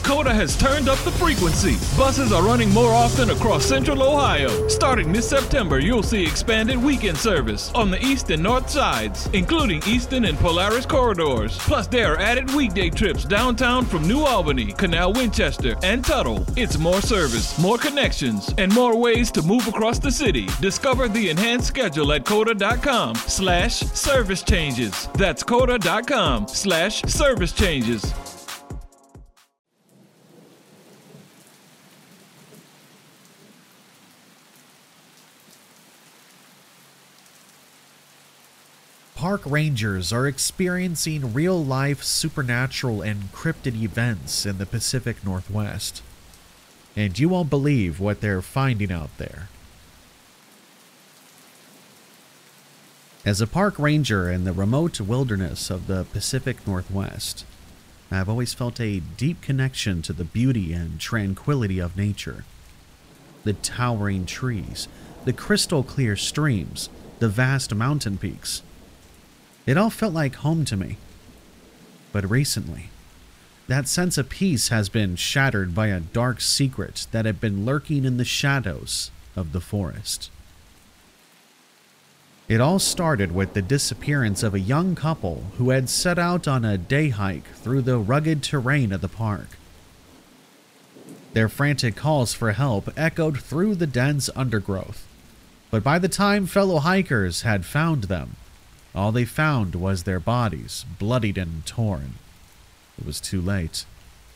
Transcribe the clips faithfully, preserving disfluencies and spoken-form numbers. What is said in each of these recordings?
Coda has turned up the frequency. Buses are running more often across Central Ohio. Starting this September, you'll see expanded weekend service on the east and north sides, including Easton and Polaris corridors. Plus, there are added weekday trips downtown from New Albany, Canal Winchester, and Tuttle. It's more service, more connections, and more ways to move across the city. Discover the enhanced schedule at coda.com slash service changes. That's coda.com slash service changes. Park rangers are experiencing real-life supernatural and cryptid events in the Pacific Northwest. And you won't believe what they're finding out there. As a park ranger in the remote wilderness of the Pacific Northwest, I've always felt a deep connection to the beauty and tranquility of nature. The towering trees, the crystal clear streams, the vast mountain peaks. It all felt like home to me. But recently, that sense of peace has been shattered by a dark secret that had been lurking in the shadows of the forest. It all started with the disappearance of a young couple who had set out on a day hike through the rugged terrain of the park. Their frantic calls for help echoed through the dense undergrowth, but by the time fellow hikers had found them, all they found was their bodies, bloodied and torn. It was too late.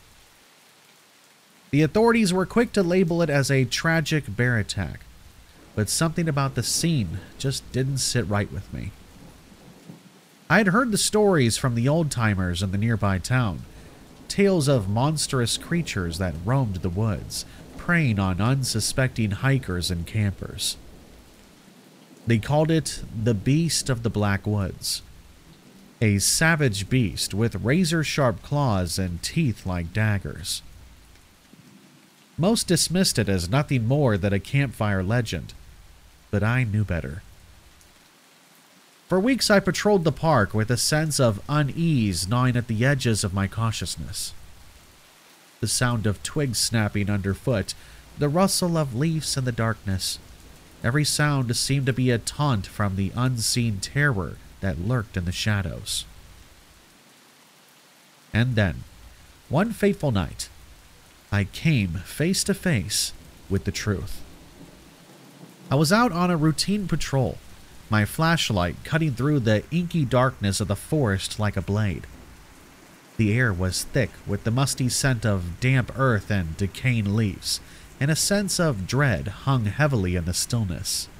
The authorities were quick to label it as a tragic bear attack, but something about the scene just didn't sit right with me. I had heard the stories from the old-timers in the nearby town, tales of monstrous creatures that roamed the woods, preying on unsuspecting hikers and campers. They called it the Beast of the Black Woods, a savage beast with razor-sharp claws and teeth like daggers. Most dismissed it as nothing more than a campfire legend, but I knew better. For weeks I patrolled the park with a sense of unease gnawing at the edges of my consciousness. The sound of twigs snapping underfoot, the rustle of leaves in the darkness. Every sound seemed to be a taunt from the unseen terror that lurked in the shadows. And then, one fateful night, I came face to face with the truth. I was out on a routine patrol, my flashlight cutting through the inky darkness of the forest like a blade. The air was thick with the musty scent of damp earth and decaying leaves, and a sense of dread hung heavily in the stillness.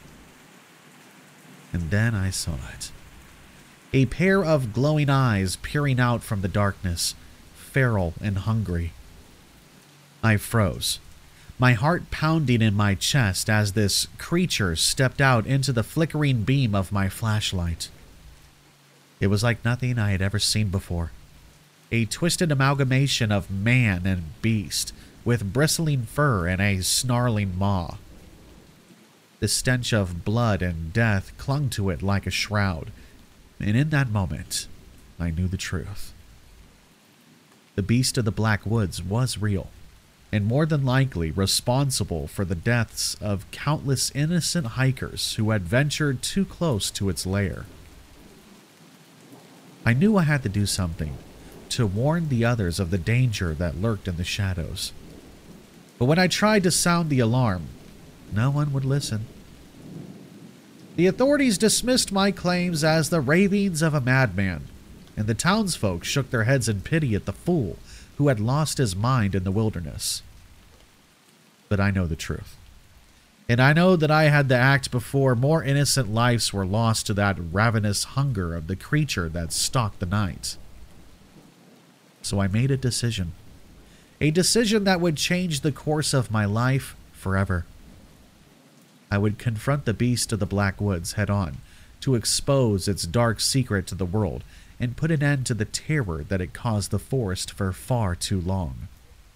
And then I saw it. A pair of glowing eyes peering out from the darkness, feral and hungry. I froze, my heart pounding in my chest as this creature stepped out into the flickering beam of my flashlight. It was like nothing I had ever seen before. A twisted amalgamation of man and beast, with bristling fur and a snarling maw. The stench of blood and death clung to it like a shroud, and in that moment, I knew the truth. The Beast of the Black Woods was real, and more than likely responsible for the deaths of countless innocent hikers who had ventured too close to its lair. I knew I had to do something to warn the others of the danger that lurked in the shadows. But when I tried to sound the alarm, no one would listen. The authorities dismissed my claims as the ravings of a madman, and the townsfolk shook their heads in pity at the fool who had lost his mind in the wilderness. But I know the truth. And I know that I had to act before more innocent lives were lost to that ravenous hunger of the creature that stalked the night. So I made a decision. A decision that would change the course of my life forever. I would confront the Beast of the Black Woods head on, to expose its dark secret to the world, and put an end to the terror that it caused the forest for far too long.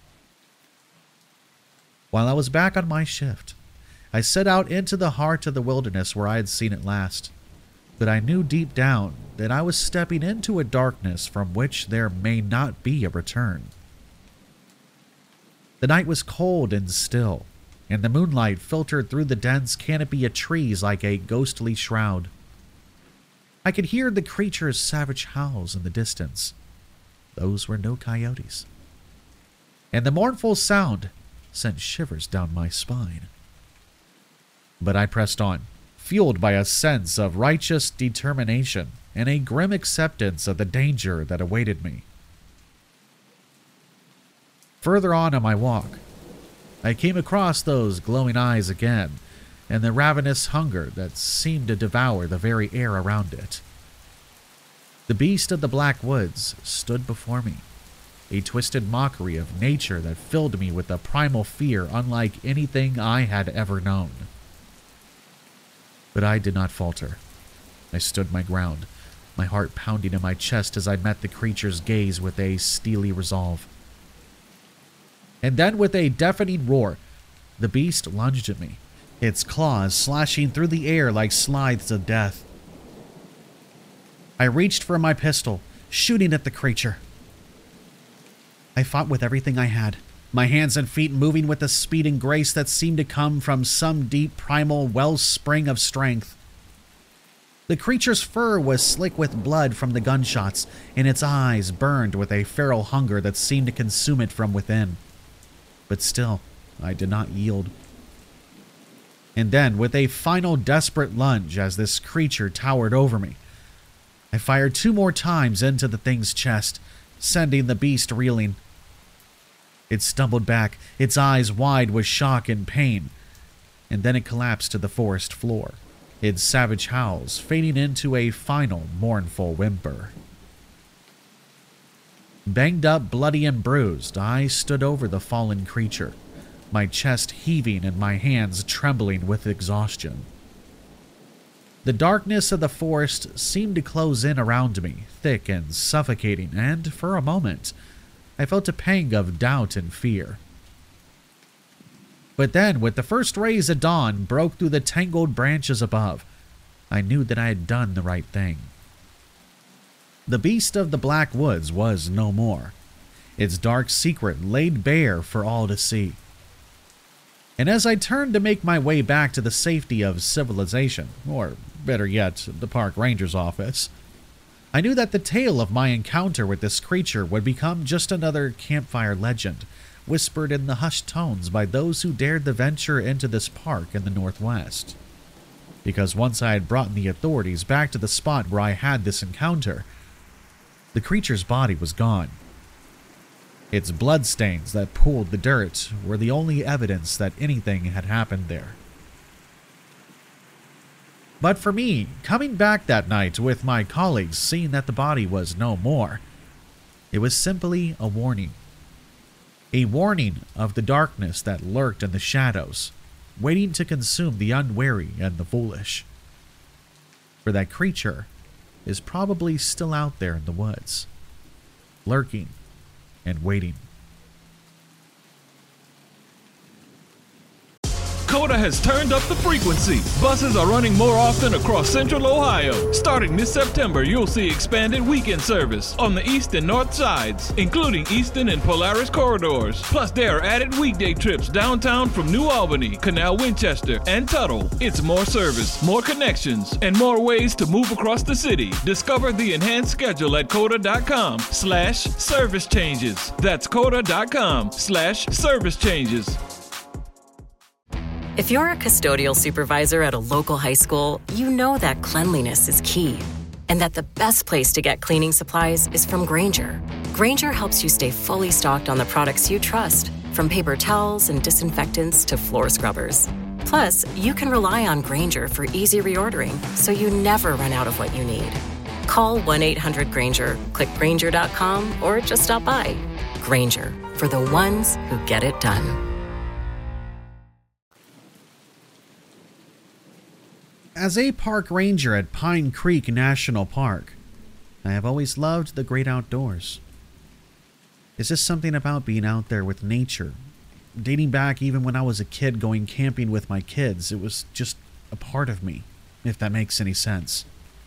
While I was back on my shift, I set out into the heart of the wilderness where I had seen it last. But I knew deep down that I was stepping into a darkness from which there may not be a return. The night was cold and still, and the moonlight filtered through the dense canopy of trees like a ghostly shroud. I could hear the creature's savage howls in the distance. Those were no coyotes. And the mournful sound sent shivers down my spine. But I pressed on, fueled by a sense of righteous determination and a grim acceptance of the danger that awaited me. Further on in my walk, I came across those glowing eyes again, and the ravenous hunger that seemed to devour the very air around it. The beast of the Black Woods stood before me, a twisted mockery of nature that filled me with a primal fear unlike anything I had ever known. But I did not falter. I stood my ground, my heart pounding in my chest as I met the creature's gaze with a steely resolve. And then with a deafening roar, the beast lunged at me, its claws slashing through the air like scythes of death. I reached for my pistol, shooting at the creature. I fought with everything I had, my hands and feet moving with a speed and grace that seemed to come from some deep primal wellspring of strength. The creature's fur was slick with blood from the gunshots, and its eyes burned with a feral hunger that seemed to consume it from within. But still, I did not yield. And then, with a final desperate lunge as this creature towered over me, I fired two more times into the thing's chest, sending the beast reeling. It stumbled back, its eyes wide with shock and pain, and then it collapsed to the forest floor, its savage howls fading into a final mournful whimper. Banged up, bloody and bruised, I stood over the fallen creature, my chest heaving and my hands trembling with exhaustion. The darkness of the forest seemed to close in around me, thick and suffocating, and for a moment, I felt a pang of doubt and fear. But then, with the first rays of dawn broke through the tangled branches above, I knew that I had done the right thing. The beast of the Black Woods was no more, its dark secret laid bare for all to see. And as I turned to make my way back to the safety of civilization, or better yet, the park ranger's office, I knew that the tale of my encounter with this creature would become just another campfire legend, whispered in the hushed tones by those who dared to venture into this park in the Northwest. Because once I had brought the authorities back to the spot where I had this encounter, the creature's body was gone. Its bloodstains that pooled the dirt were the only evidence that anything had happened there. But for me, coming back that night with my colleagues seeing that the body was no more, it was simply a warning. A warning of the darkness that lurked in the shadows, waiting to consume the unwary and the foolish. For that creature is probably still out there in the woods, lurking and waiting. Coda has turned up the frequency. Buses are running more often across Central Ohio. Starting this September, you'll see expanded weekend service on the east and north sides, including Easton and Polaris corridors. Plus, there are added weekday trips downtown from New Albany, Canal Winchester, and Tuttle. It's more service, more connections, and more ways to move across the city. Discover the enhanced schedule at coda.com slash service changes. That's coda.com slash service changes. If you're a custodial supervisor at a local high school, you know that cleanliness is key, and that the best place to get cleaning supplies is from Grainger. Grainger helps you stay fully stocked on the products you trust, from paper towels and disinfectants to floor scrubbers. Plus, you can rely on Grainger for easy reordering, so you never run out of what you need. Call one eight hundred Grainger, click Grainger dot com, or just stop by. Grainger, for the ones who get it done. As a park ranger at Pine Creek National Park, I have always loved the great outdoors. It's just something about being out there with nature. Dating back even when I was a kid going camping with my kids, it was just a part of me, if that makes any sense.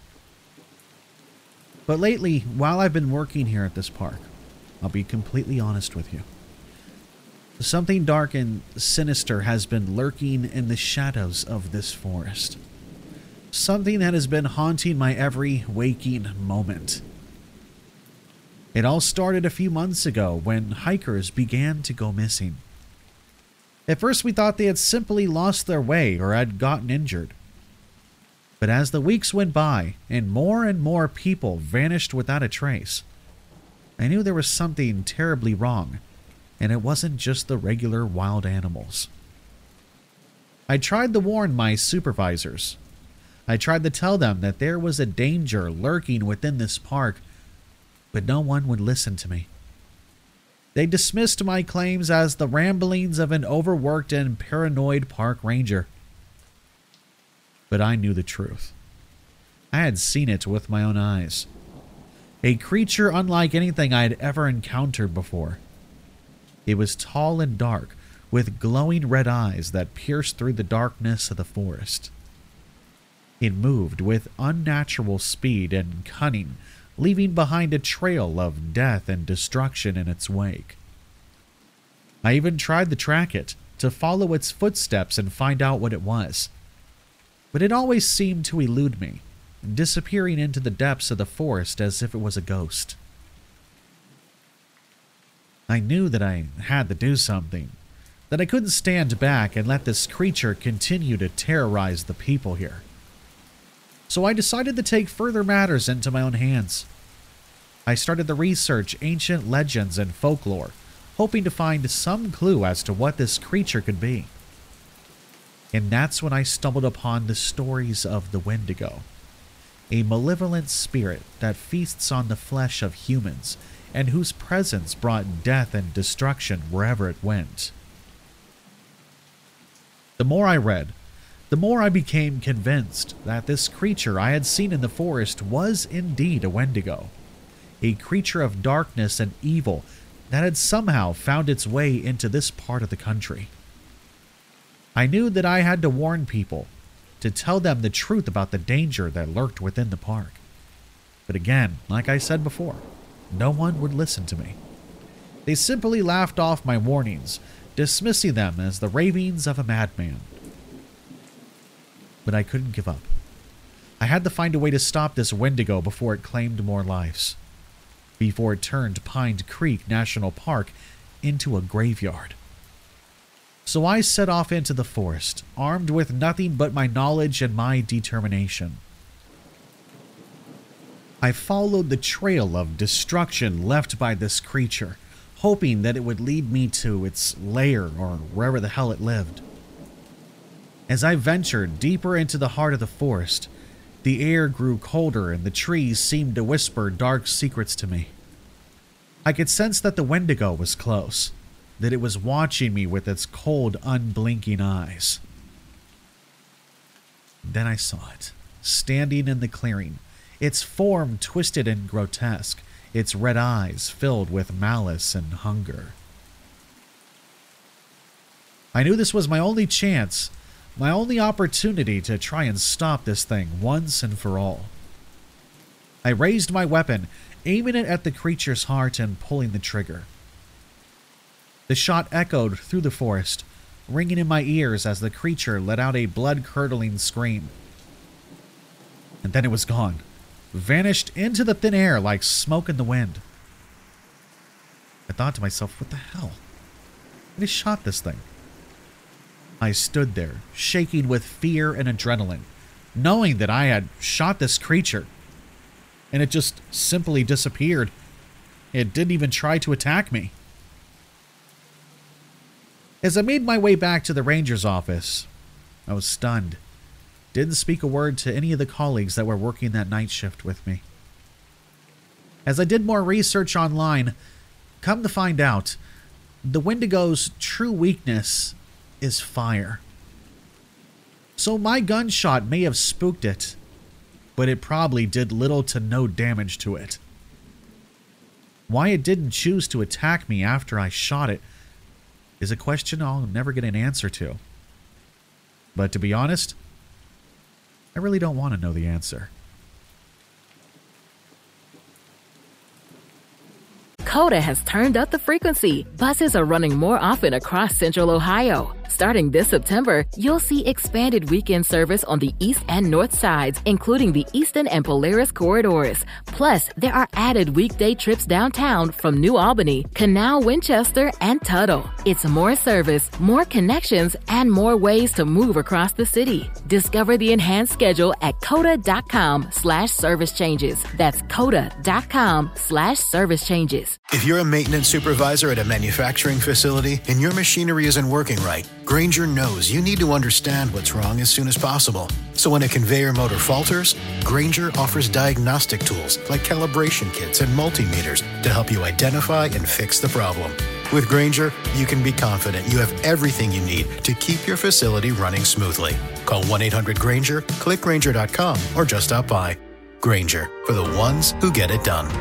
But lately, while I've been working here at this park, I'll be completely honest with you. Something dark and sinister has been lurking in the shadows of this forest. Something that has been haunting my every waking moment. It all started a few months ago when hikers began to go missing. At first we thought they had simply lost their way or had gotten injured. But as the weeks went by and more and more people vanished without a trace, I knew there was something terribly wrong, and it wasn't just the regular wild animals. I tried to warn my supervisors. I tried to tell them that there was a danger lurking within this park, but no one would listen to me. They dismissed my claims as the ramblings of an overworked and paranoid park ranger. But I knew the truth. I had seen it with my own eyes. A creature unlike anything I had ever encountered before. It was tall and dark, with glowing red eyes that pierced through the darkness of the forest. It moved with unnatural speed and cunning, leaving behind a trail of death and destruction in its wake. I even tried to track it, to follow its footsteps and find out what it was. But it always seemed to elude me, disappearing into the depths of the forest as if it was a ghost. I knew that I had to do something, that I couldn't stand back and let this creature continue to terrorize the people here. So I decided to take further matters into my own hands. I started to research ancient legends and folklore, hoping to find some clue as to what this creature could be. And that's when I stumbled upon the stories of the Wendigo, a malevolent spirit that feasts on the flesh of humans and whose presence brought death and destruction wherever it went. The more I read, the more I became convinced that this creature I had seen in the forest was indeed a Wendigo, a creature of darkness and evil that had somehow found its way into this part of the country. I knew that I had to warn people, to tell them the truth about the danger that lurked within the park. But again, like I said before, no one would listen to me. They simply laughed off my warnings, dismissing them as the ravings of a madman. But I couldn't give up. I had to find a way to stop this Wendigo before it claimed more lives, before it turned Pine Creek National Park into a graveyard. So I set off into the forest, armed with nothing but my knowledge and my determination. I followed the trail of destruction left by this creature, hoping that it would lead me to its lair or wherever the hell it lived. As I ventured deeper into the heart of the forest, the air grew colder and the trees seemed to whisper dark secrets to me. I could sense that the Wendigo was close, that it was watching me with its cold, unblinking eyes. Then I saw it, standing in the clearing, its form twisted and grotesque, its red eyes filled with malice and hunger. I knew this was my only chance, my only opportunity to try and stop this thing once and for all. I raised my weapon, aiming it at the creature's heart and pulling the trigger. The shot echoed through the forest, ringing in my ears as the creature let out a blood-curdling scream. And then it was gone, vanished into the thin air like smoke in the wind. I thought to myself, what the hell? I just shot this thing. I stood there, shaking with fear and adrenaline, knowing that I had shot this creature, and it just simply disappeared. It didn't even try to attack me. As I made my way back to the ranger's office, I was stunned. Didn't speak a word to any of the colleagues that were working that night shift with me. As I did more research online, come to find out, the Wendigo's true weakness is fire. So my gunshot may have spooked it, but it probably did little to no damage to it. Why it didn't choose to attack me after I shot it is a question I'll never get an answer to. But to be honest, I really don't want to know the answer. COTA has turned up the frequency. Buses are running more often across Central Ohio. Starting this September, you'll see expanded weekend service on the east and north sides, including the Eastern and Polaris corridors. Plus, there are added weekday trips downtown from New Albany, Canal, Winchester, and Tuttle. It's more service, more connections, and more ways to move across the city. Discover the enhanced schedule at COTA.com slash service changes. That's COTA.com slash service changes. If you're a maintenance supervisor at a manufacturing facility and your machinery isn't working right, Grainger knows you need to understand what's wrong as soon as possible. So when a conveyor motor falters, Grainger offers diagnostic tools like calibration kits and multimeters to help you identify and fix the problem. With Grainger, you can be confident you have everything you need to keep your facility running smoothly. Call one eight hundred Grainger, click Grainger dot com, or just stop by. Grainger, for the ones who get it done.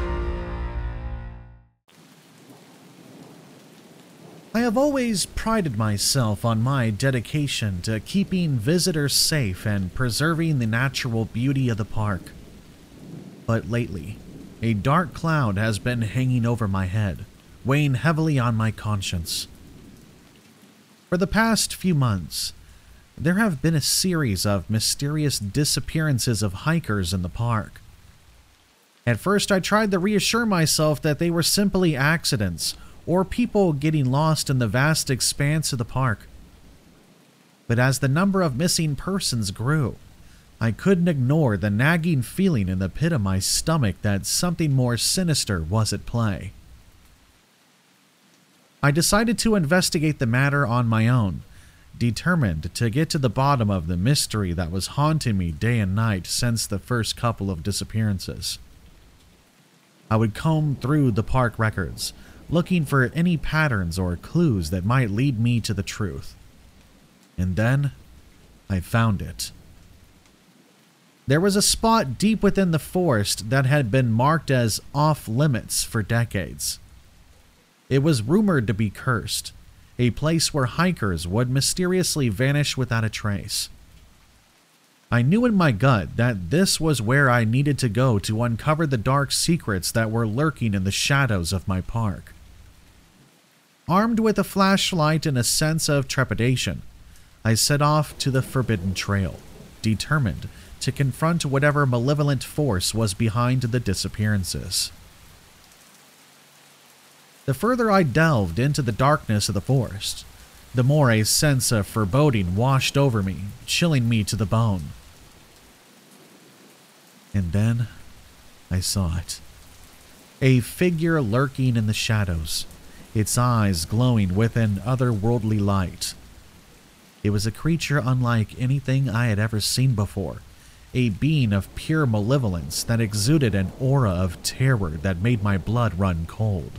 I have always prided myself on my dedication to keeping visitors safe and preserving the natural beauty of the park. But lately, a dark cloud has been hanging over my head, weighing heavily on my conscience. For the past few months, there have been a series of mysterious disappearances of hikers in the park. At first, I tried to reassure myself that they were simply accidents or people getting lost in the vast expanse of the park. But as the number of missing persons grew, I couldn't ignore the nagging feeling in the pit of my stomach that something more sinister was at play. I decided to investigate the matter on my own, determined to get to the bottom of the mystery that was haunting me day and night since the first couple of disappearances. I would comb through the park records, looking for any patterns or clues that might lead me to the truth. And then, I found it. There was a spot deep within the forest that had been marked as off-limits for decades. It was rumored to be cursed, a place where hikers would mysteriously vanish without a trace. I knew in my gut that this was where I needed to go to uncover the dark secrets that were lurking in the shadows of my park. Armed with a flashlight and a sense of trepidation, I set off to the Forbidden Trail, determined to confront whatever malevolent force was behind the disappearances. The further I delved into the darkness of the forest, the more a sense of foreboding washed over me, chilling me to the bone. And then I saw it. A figure lurking in the shadows, its eyes glowing with an otherworldly light. It was a creature unlike anything I had ever seen before, a being of pure malevolence that exuded an aura of terror that made my blood run cold.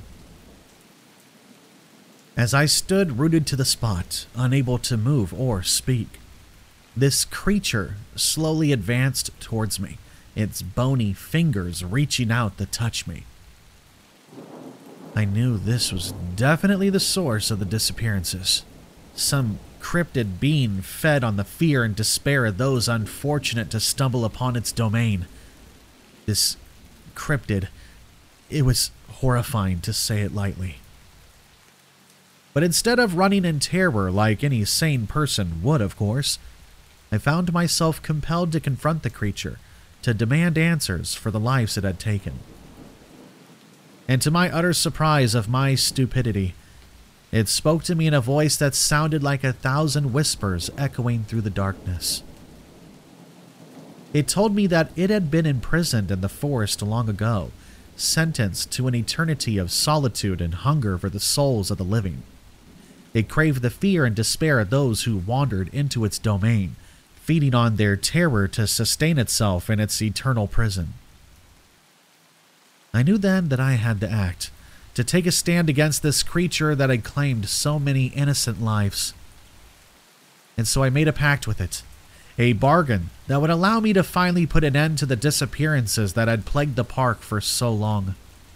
As I stood rooted to the spot, unable to move or speak, this creature slowly advanced towards me, its bony fingers reaching out to touch me. I knew this was definitely the source of the disappearances. Some cryptid being fed on the fear and despair of those unfortunate to stumble upon its domain. This cryptid, it was horrifying to say it lightly. But instead of running in terror like any sane person would, of course, I found myself compelled to confront the creature, to demand answers for the lives it had taken. And to my utter surprise of my stupidity, it spoke to me in a voice that sounded like a thousand whispers echoing through the darkness. It told me that it had been imprisoned in the forest long ago, sentenced to an eternity of solitude and hunger for the souls of the living. It craved the fear and despair of those who wandered into its domain, feeding on their terror to sustain itself in its eternal prison. I knew then that I had to act, to take a stand against this creature that had claimed so many innocent lives. And so I made a pact with it, a bargain that would allow me to finally put an end to the disappearances that had plagued the park for so long.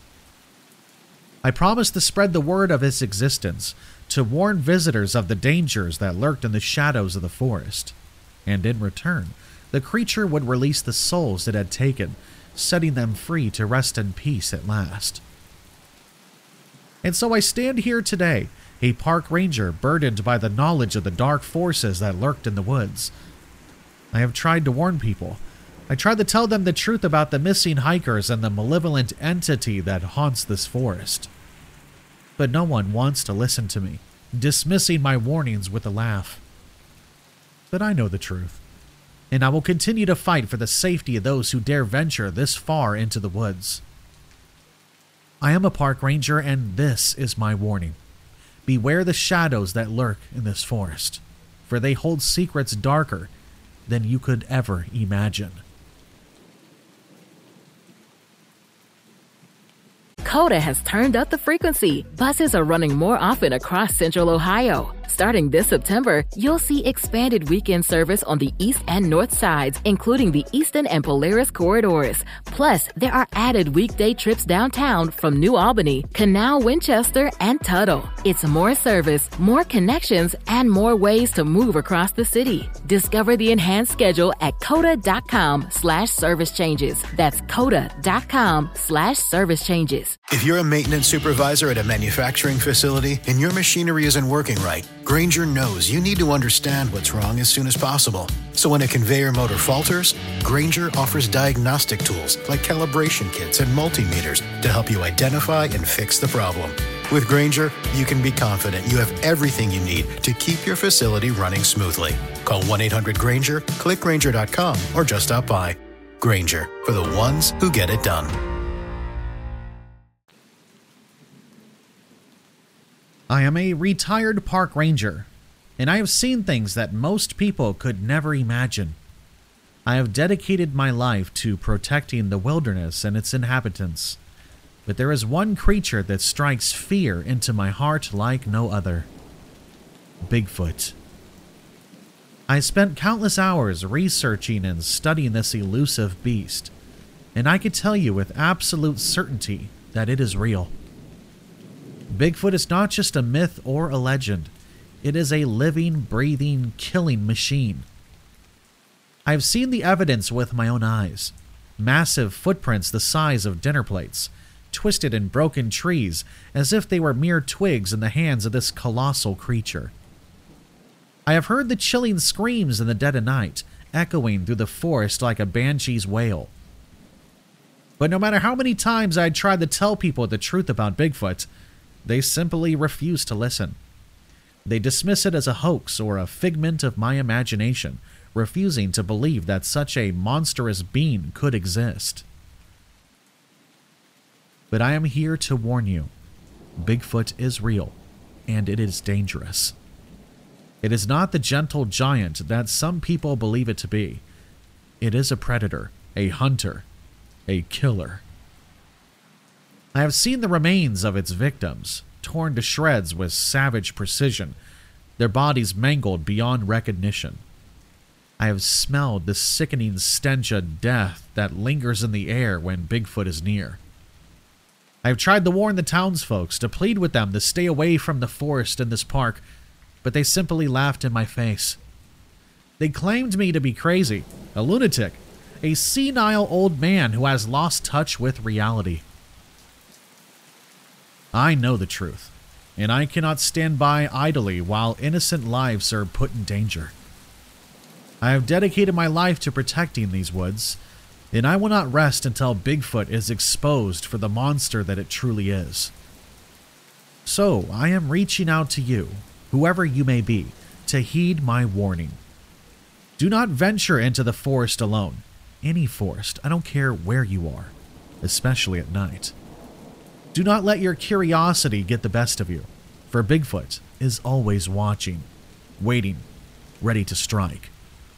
I promised to spread the word of its existence, to warn visitors of the dangers that lurked in the shadows of the forest, and in return, the creature would release the souls it had taken, setting them free to rest in peace at last. And so I stand here today, a park ranger burdened by the knowledge of the dark forces that lurked in the woods. I have tried to warn people. I tried to tell them the truth about the missing hikers and the malevolent entity that haunts this forest. But no one wants to listen to me, dismissing my warnings with a laugh. But I know the truth, and I will continue to fight for the safety of those who dare venture this far into the woods. I am a park ranger, and this is my warning. Beware the shadows that lurk in this forest, for they hold secrets darker than you could ever imagine. Coda has turned up the frequency. Buses are running more often across Central Ohio. Starting this September, you'll see expanded weekend service on the east and north sides, including the Easton and Polaris corridors. Plus, there are added weekday trips downtown from New Albany, Canal, Winchester, and Tuttle. It's more service, more connections, and more ways to move across the city. Discover the enhanced schedule at coda.com slash service changes. That's coda.com slash service changes. If you're a maintenance supervisor at a manufacturing facility and your machinery isn't working right, Grainger knows you need to understand what's wrong as soon as possible. So when a conveyor motor falters, Grainger offers diagnostic tools like calibration kits and multimeters to help you identify and fix the problem. With Grainger, you can be confident you have everything you need to keep your facility running smoothly. Call one eight hundred Grainger, click Grainger dot com, or just stop by. Grainger, for the ones who get it done. I am a retired park ranger, and I have seen things that most people could never imagine. I have dedicated my life to protecting the wilderness and its inhabitants, but there is one creature that strikes fear into my heart like no other: Bigfoot. I spent countless hours researching and studying this elusive beast, and I could tell you with absolute certainty that it is real. Bigfoot is not just a myth or a legend. It is a living, breathing, killing machine. I have seen the evidence with my own eyes. Massive footprints the size of dinner plates, twisted and broken trees as if they were mere twigs in the hands of this colossal creature. I have heard the chilling screams in the dead of night, echoing through the forest like a banshee's wail. But no matter how many times I tried to tell people the truth about Bigfoot, they simply refuse to listen. They dismiss it as a hoax or a figment of my imagination, refusing to believe that such a monstrous being could exist. But I am here to warn you. Bigfoot is real, and it is dangerous. It is not the gentle giant that some people believe it to be. It is a predator, a hunter, a killer. I have seen the remains of its victims, torn to shreds with savage precision, their bodies mangled beyond recognition. I have smelled the sickening stench of death that lingers in the air when Bigfoot is near. I have tried to warn the townsfolk, to plead with them to stay away from the forest in this park, but they simply laughed in my face. They claimed me to be crazy, a lunatic, a senile old man who has lost touch with reality. I know the truth, and I cannot stand by idly while innocent lives are put in danger. I have dedicated my life to protecting these woods, and I will not rest until Bigfoot is exposed for the monster that it truly is. So I am reaching out to you, whoever you may be, to heed my warning. Do not venture into the forest alone. Any forest, I don't care where you are, especially at night. Do not let your curiosity get the best of you, for Bigfoot is always watching, waiting, ready to strike.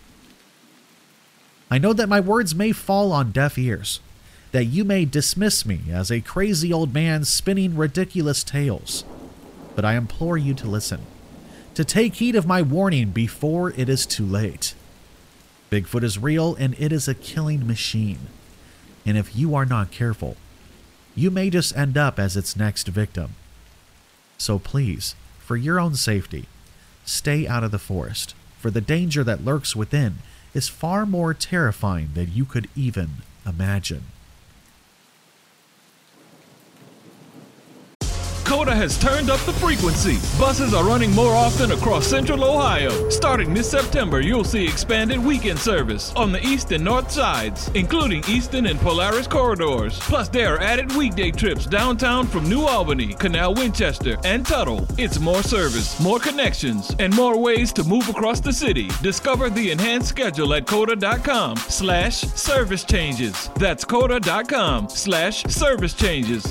I know that my words may fall on deaf ears, that you may dismiss me as a crazy old man spinning ridiculous tales, but I implore you to listen, to take heed of my warning before it is too late. Bigfoot is real, and it is a killing machine, and if you are not careful, you may just end up as its next victim. So please, for your own safety, stay out of the forest, for the danger that lurks within is far more terrifying than you could even imagine. Coda has turned up the frequency. Buses are running more often across Central Ohio. Starting this September, you'll see expanded weekend service on the east and north sides, including Eastern and Polaris corridors. Plus, there are added weekday trips downtown from New Albany, Canal Winchester, and Tuttle. It's more service, more connections, and more ways to move across the city. Discover the enhanced schedule at coda.com slash service changes. That's coda.com slash service changes.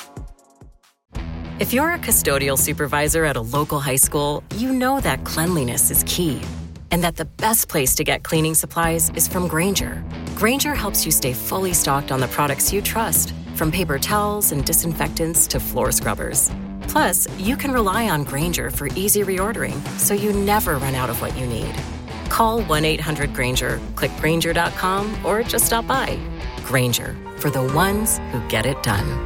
If you're a custodial supervisor at a local high school, you know that cleanliness is key, and that the best place to get cleaning supplies is from Grainger. Grainger helps you stay fully stocked on the products you trust, from paper towels and disinfectants to floor scrubbers. Plus, you can rely on Grainger for easy reordering, so you never run out of what you need. Call one eight hundred Grainger, click Grainger dot com, or just stop by. Grainger, for the ones who get it done.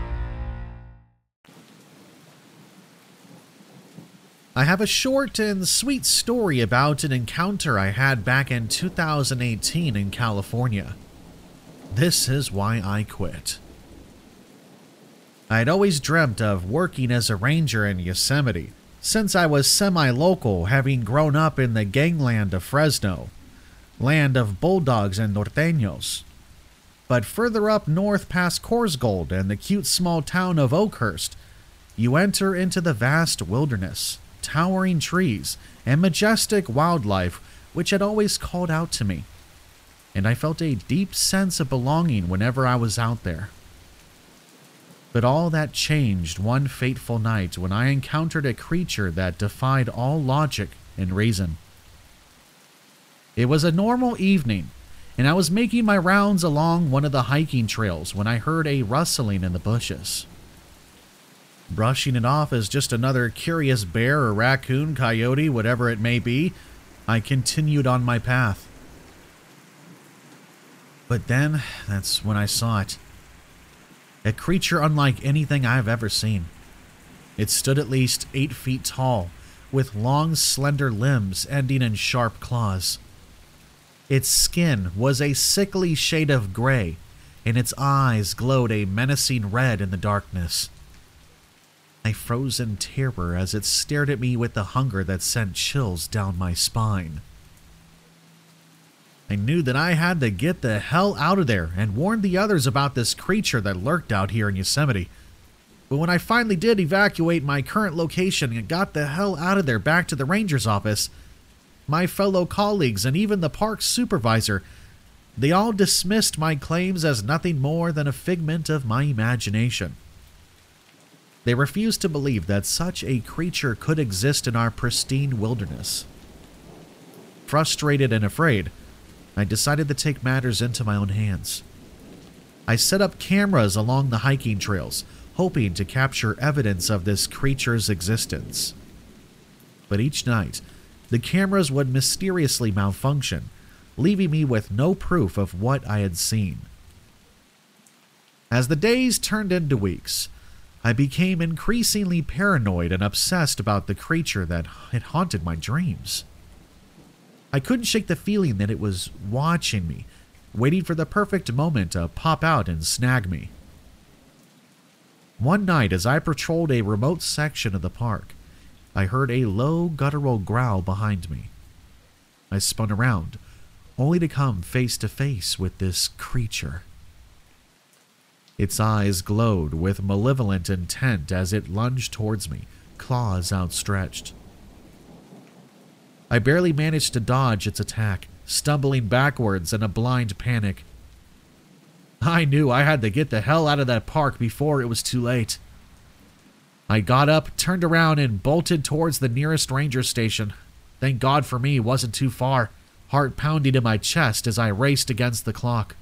I have a short and sweet story about an encounter I had back in two thousand eighteen in California. This is why I quit. I had always dreamt of working as a ranger in Yosemite, since I was semi-local, having grown up in the gangland of Fresno, land of bulldogs and norteños. But further up north past Corsgold and the cute small town of Oakhurst, you enter into the vast wilderness, towering trees, and majestic wildlife which had always called out to me, and I felt a deep sense of belonging whenever I was out there. But all that changed one fateful night when I encountered a creature that defied all logic and reason. It was a normal evening, and I was making my rounds along one of the hiking trails when I heard a rustling in the bushes. Brushing it off as just another curious bear or raccoon, coyote, whatever it may be, I continued on my path. But then, that's when I saw it. A creature unlike anything I've ever seen. It stood at least eight feet tall, with long, slender limbs ending in sharp claws. Its skin was a sickly shade of gray, and its eyes glowed a menacing red in the darkness. I froze in terror as it stared at me with the hunger that sent chills down my spine. I knew that I had to get the hell out of there and warned the others about this creature that lurked out here in Yosemite. But when I finally did evacuate my current location and got the hell out of there back to the ranger's office, my fellow colleagues and even the park's supervisor, they all dismissed my claims as nothing more than a figment of my imagination. They refused to believe that such a creature could exist in our pristine wilderness. Frustrated and afraid, I decided to take matters into my own hands. I set up cameras along the hiking trails, hoping to capture evidence of this creature's existence. But each night, the cameras would mysteriously malfunction, leaving me with no proof of what I had seen. As the days turned into weeks, I became increasingly paranoid and obsessed about the creature that had haunted my dreams. I couldn't shake the feeling that it was watching me, waiting for the perfect moment to pop out and snag me. One night, as I patrolled a remote section of the park, I heard a low, guttural growl behind me. I spun around, only to come face to face with this creature. Its eyes glowed with malevolent intent as it lunged towards me, claws outstretched. I barely managed to dodge its attack, stumbling backwards in a blind panic. I knew I had to get the hell out of that park before it was too late. I got up, turned around, and bolted towards the nearest ranger station. Thank God for me, it wasn't too far, heart pounding in my chest as I raced against the clock.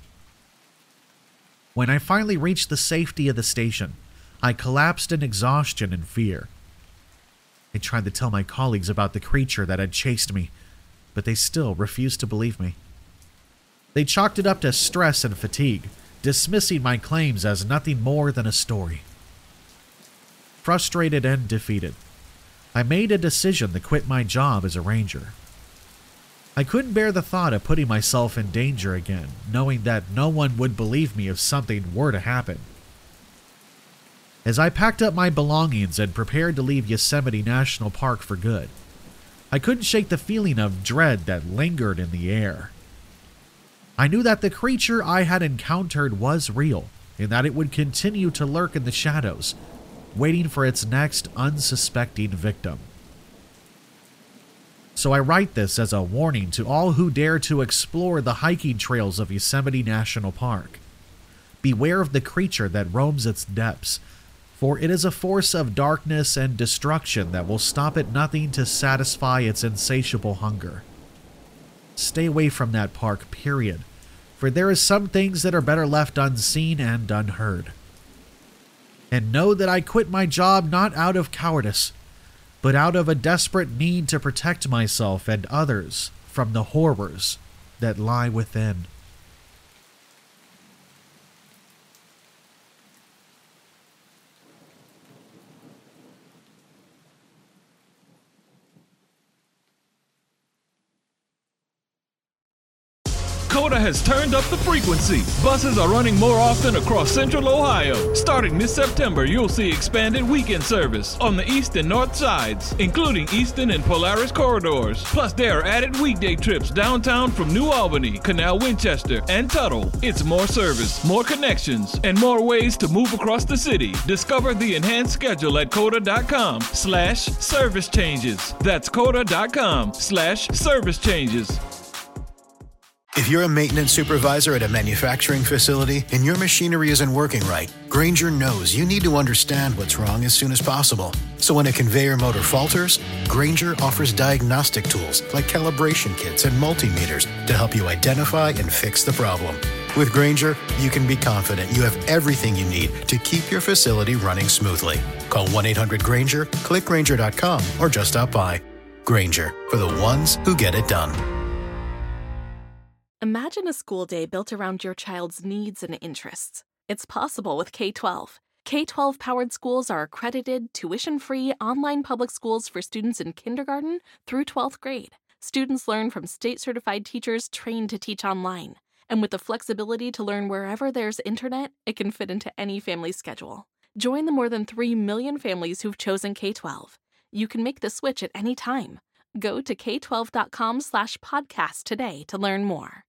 When I finally reached the safety of the station, I collapsed in exhaustion and fear. I tried to tell my colleagues about the creature that had chased me, but they still refused to believe me. They chalked it up to stress and fatigue, dismissing my claims as nothing more than a story. Frustrated and defeated, I made a decision to quit my job as a ranger. I couldn't bear the thought of putting myself in danger again, knowing that no one would believe me if something were to happen. As I packed up my belongings and prepared to leave Yosemite National Park for good, I couldn't shake the feeling of dread that lingered in the air. I knew that the creature I had encountered was real, and that it would continue to lurk in the shadows, waiting for its next unsuspecting victim. So I write this as a warning to all who dare to explore the hiking trails of Yosemite National Park. Beware of the creature that roams its depths, for it is a force of darkness and destruction that will stop at nothing to satisfy its insatiable hunger. Stay away from that park, period, for there is some things that are better left unseen and unheard. And know that I quit my job not out of cowardice, but out of a desperate need to protect myself and others from the horrors that lie within. COTA has turned up the frequency. Buses are running more often across Central Ohio. Starting this September, you'll see expanded weekend service on the east and north sides, including Eastern and Polaris corridors. Plus, there are added weekday trips downtown from New Albany, Canal Winchester, and Tuttle. It's more service, more connections, and more ways to move across the city. Discover the enhanced schedule at COTA.com slash service changes. That's COTA.com slash service changes. If you're a maintenance supervisor at a manufacturing facility and your machinery isn't working right, Grainger knows you need to understand what's wrong as soon as possible. So when a conveyor motor falters, Grainger offers diagnostic tools like calibration kits and multimeters to help you identify and fix the problem. With Grainger, you can be confident you have everything you need to keep your facility running smoothly. Call one eight hundred Grainger, click Grainger dot com, or just stop by. Grainger, for the ones who get it done. Imagine a school day built around your child's needs and interests. It's possible with K twelve. K twelve powered schools are accredited, tuition-free online public schools for students in kindergarten through twelfth grade. Students learn from state-certified teachers trained to teach online. And with the flexibility to learn wherever there's internet, it can fit into any family schedule. Join the more than three million families who've chosen K twelve. You can make the switch at any time. Go to K twelve dot com slash podcast today to learn more.